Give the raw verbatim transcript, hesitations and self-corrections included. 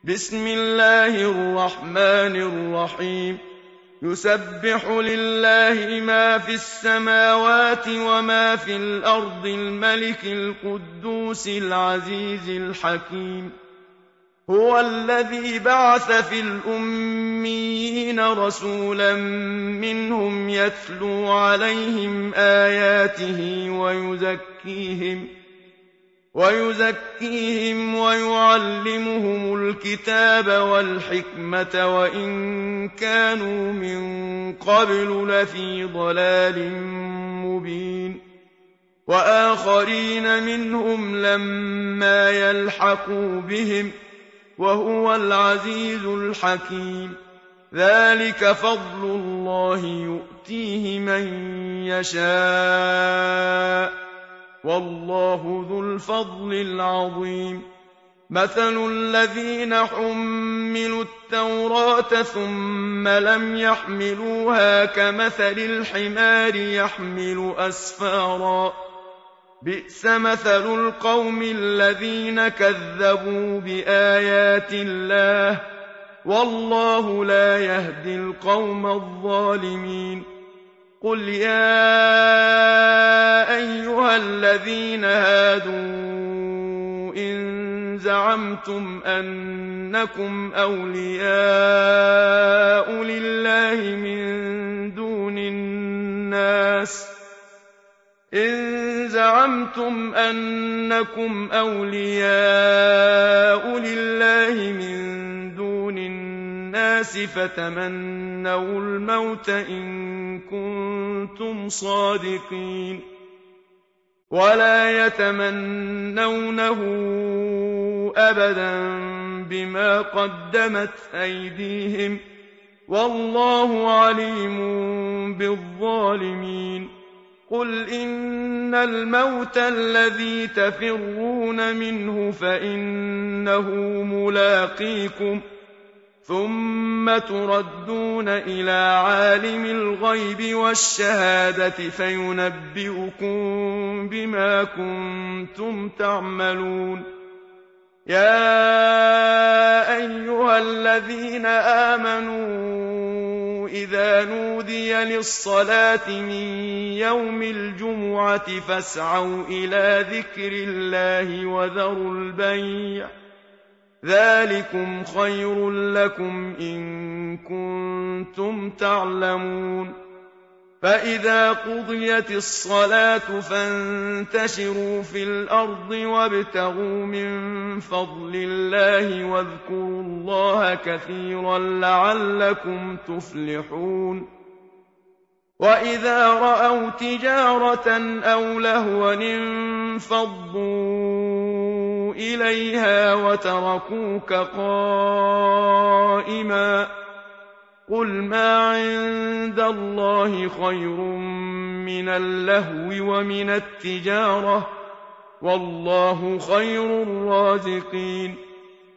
بسم الله الرحمن الرحيم يسبح لله ما في السماوات وما في الأرض الملك القدوس العزيز الحكيم هو الذي بعث في الأميين رسولا منهم يتلو عليهم آياته ويزكيهم ويزكيهم ويعلمهم الكتاب والحكمة وإن كانوا من قبل لفي ضلال مبين وآخرين منهم لما يلحقوا بهم وهو العزيز الحكيم ذلك فضل الله يؤتيه من يشاء والله ذو الفضل العظيم مثل الذين حملوا التوراة ثم لم يحملوها كمثل الحمار يحمل أسفارا بئس مثل القوم الذين كذبوا بآيات الله والله لا يهدي القوم الظالمين قل يا أيها الذين هادوا إن زعمتم أنكم أولياء لله من دون الناس إن زعمتم أنكم أولياء لله من دون الناس فتمنوا الموت إن كنتم صادقين ولا يتمنونه أبدا بما قدمت أيديهم والله عليم بالظالمين قل إن الموت الذي تفرون منه فإنه ملاقيكم ثم تردون إلى عالم الغيب والشهادة فينبئكم بما كنتم تعملون يا أيها الذين آمنوا إذا نودي للصلاة من يوم الجمعة فاسعوا إلى ذكر الله وذروا البيع ذلكم خير لكم إن كنتم تعلمون فإذا قضيت الصلاة فانتشروا في الأرض وابتغوا من فضل الله واذكروا الله كثيرا لعلكم تفلحون وإذا رأوا تجارة أو لهوا انفضوا إليها وتركوك قائما قل ما عند الله خير من اللهو ومن التجارة والله خير الرازقين